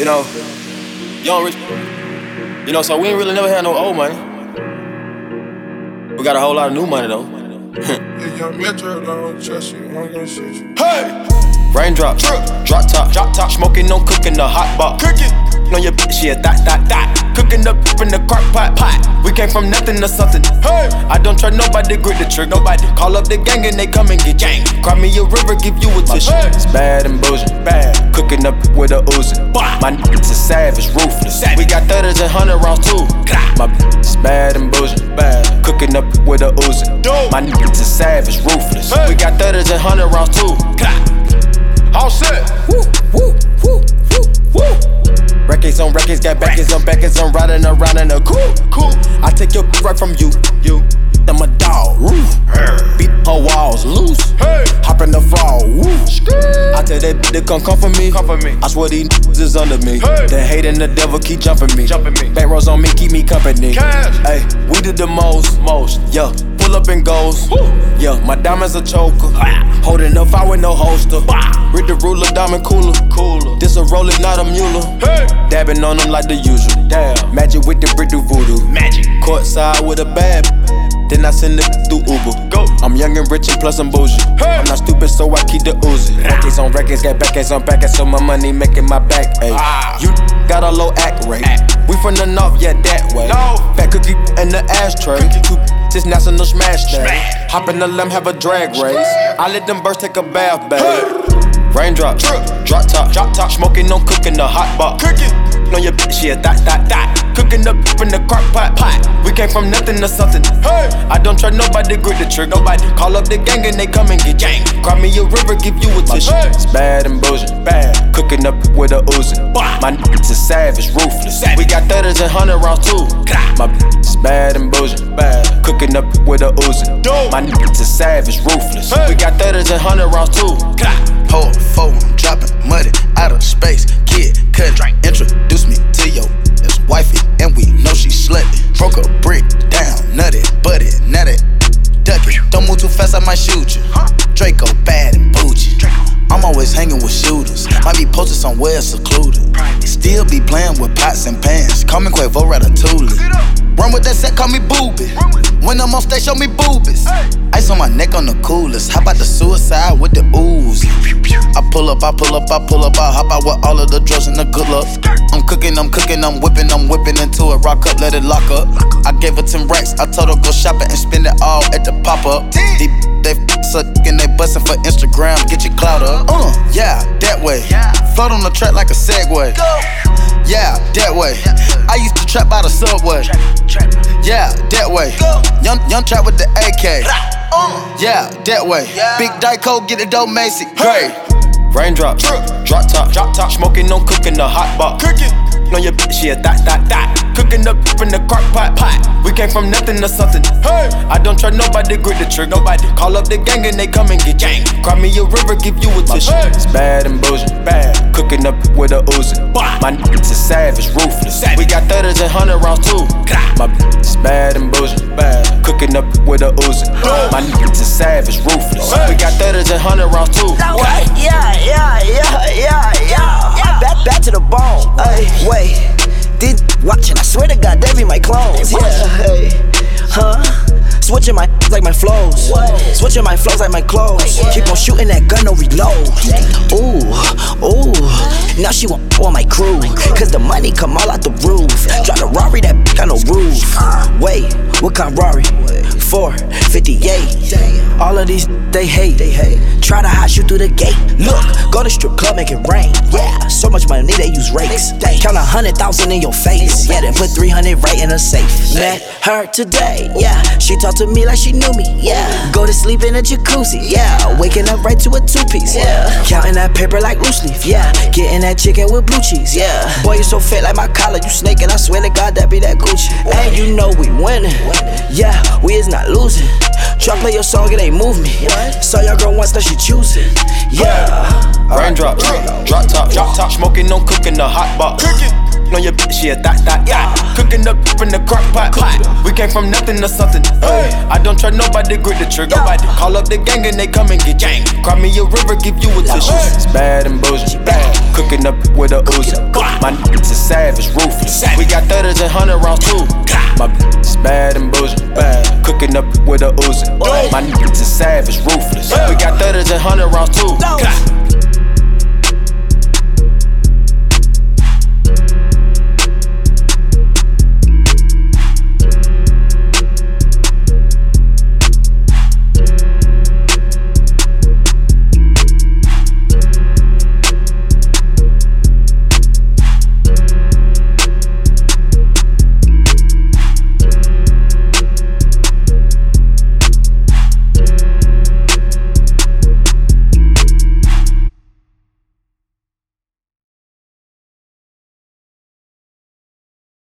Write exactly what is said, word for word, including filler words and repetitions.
You know, young rich. You know, so we ain't really never had no old money. We got a whole lot of new money though. Hey! Raindrop, drop top, drop top, smoking on cooking the hot pot. Cooking on your bitch, yeah, that, that, that. Cooking up in the crock pot, pot. We came from nothing to something. Hey, I don't trust nobody, grip the trick, nobody. Call up the gang and they come and get gang. Cry me a river, give you a tissue. Hey. It's bad and bullshit, bad. Cooking up with a Uzi. My niggas is savage, ruthless. Savage. We got thirties and hundred rounds too. My bitch is bad and bullshit, bad. Cooking up with a Uzi. My niggas is savage, ruthless. Hey. We got thirties and hundred rounds too. All set. Woo, woo, woo, woo, woo. Records on records, got backers on backers, I'm riding around in a cool, cool. I take your right from you, you. I'm a dog, roof. Beat her walls loose. Hey. Hop in the fall, woo. I tell that bitch to come come for me. Come for me. I swear these niggas is under me. Hey. The hate and the devil keep jumping me. Jumping me. Back rows on me, keep me company. Cash. Hey, we did the most, most, yeah. Pull up and goes, woo. Yeah. My diamonds a choker. Ah. Holding up, I with no holster. Bah. Read the ruler, diamond cooler, cooler. This a roller, not a mule. Hey. Dabbing on them like the usual. Damn. Magic with the brick do voodoo. Magic. Courtside with a bad. Then I send it through Uber. Go. I'm young and rich and plus I'm bougie. Hey. I'm not stupid, so I keep the Uzi. Records on records, got backers on backers, so my money making my back ache. Ah. You got a low act rate. Act. We from the north, yeah, that way. No. Fat cookie in the ashtray. Two this national smash day. Smash. Hop in the limb, have a drag race. I let them birds take a bath, babe. Hey. Raindrop, drop top, drop top, smoking on cooking the hot pot. Cooking on your bitch, yeah, that, that, that. Cooking up in the crock pot, pot. We came from nothing to something. Hey, I don't trust nobody, grip the trick, nobody. Call up the gang and they come and get gang. Cry me a river, give you a tissue. Hey. It's bad and bullshit, bad. Cooking up with a Uzi. My niggas is savage, ruthless. Savage. We got thirties and hundred rounds too. My bitch is bad and bullshit, bad. Cooking up with a Uzi. My niggas is savage, ruthless. Hey. We got thirties and hundred rounds too. Hold phone, dropping money out of space. Kid, cut, introduce me to your ex-wifey, and we know she slutty. Broke a brick down, nutty, butty, nutty, ducky. Don't move too fast, I might shoot you. Draco bad and bougie. I'm always hanging with shooters. Might be posted somewhere secluded. Still be playing with pots and pans. Call me Quavo Ratatouille. Run with that set, call me Booby. When I'm on stage, show me boobies. Ice on my neck on the coolest. How about the suicide with the ooze? I pull up, I pull up, I pull up, I hop out with all of the drugs and the good luck. I'm cooking, I'm cooking, I'm whipping, I'm whipping into it. Rock up, let it lock up. I gave her ten racks, I told her go shopping and spend it all at the pop-up. Deep, they suck and they bustin' for Instagram, get your clout up. Uh, yeah, that way. Float on the track like a Segway. Yeah, that way. I used to trap by the subway. Yeah, that way. Young, young trap with the A K. Yeah, that way. Big Dyco, get the dough, Macy. Great. Raindrop, drop top, drop top, smoking on cooking the hot pot. Cooking on your bitch, yeah, that, that, that. Cooking up in the crock pot, pot. We came from nothing to something. Hey, I don't trust nobody, grip the trick, nobody. Call up the gang and they come and get gang. Cry me a river, give you a tissue. Hey. It's bad and bullshit, bad. Cooking up with a Uzi. My niggas is savage, ruthless. Savage. We got thirties and hundred rounds too. My bitch is bad and bullshit, bad. Cooking up with a Uzi. My niggas is savage, ruthless. Hey. We got thirties and hundred rounds too. Okay. Yeah, yeah, yeah, yeah, yeah. yeah. Back, back to the bone. Ay, wait. Did watching? I swear to God, they be my clones. Yeah, hey, huh? Switching my like my flows. Switching my flows like my clothes. Keep on shooting that gun, no reload. Ooh, ooh. Now she want on my crew. Cause the money come all out the roof. Drive a Rari, that bitch got no roof. Wait, what kind Rari? four fifty-eight. All of these they hate. Try to hot shoot through the gate. Look, go to strip club, make it rain. Yeah, so much money they use rakes. Count a hundred thousand in your face. Yeah, then put three hundred right in a safe. Met her today. Yeah, she talked to me like she knew me. Yeah, go to sleep in a jacuzzi. Yeah, waking up right to a two piece. Yeah, counting that paper like loose leaf. Yeah, getting that chicken with blue cheese. Yeah, boy you so fat like my collar. You snaking, I swear to God that be that Gucci. And you know we winning. Yeah, we is not losing. Try play your song, it ain't move me. Saw your girl once, now she choosing. Yeah, Raindrop, drop top, drop top, smoking on cooking the hot box. On your bitch, she a that, that, that. Cooking up in the crock pot. We came from nothing to something. Ay. I don't trust nobody, grip the trigger. Nobody call up the gang and they come and get you. Cry me a river, give you a tissue. It's bad and bullshit. Cooking up with a Uzi. My niggas is savage, ruthless. We got thirties and hundred rounds too. My bitch is bad and bullshit. Cooking up with a Uzi. My niggas is savage, ruthless. We got thirties and hundred rounds too.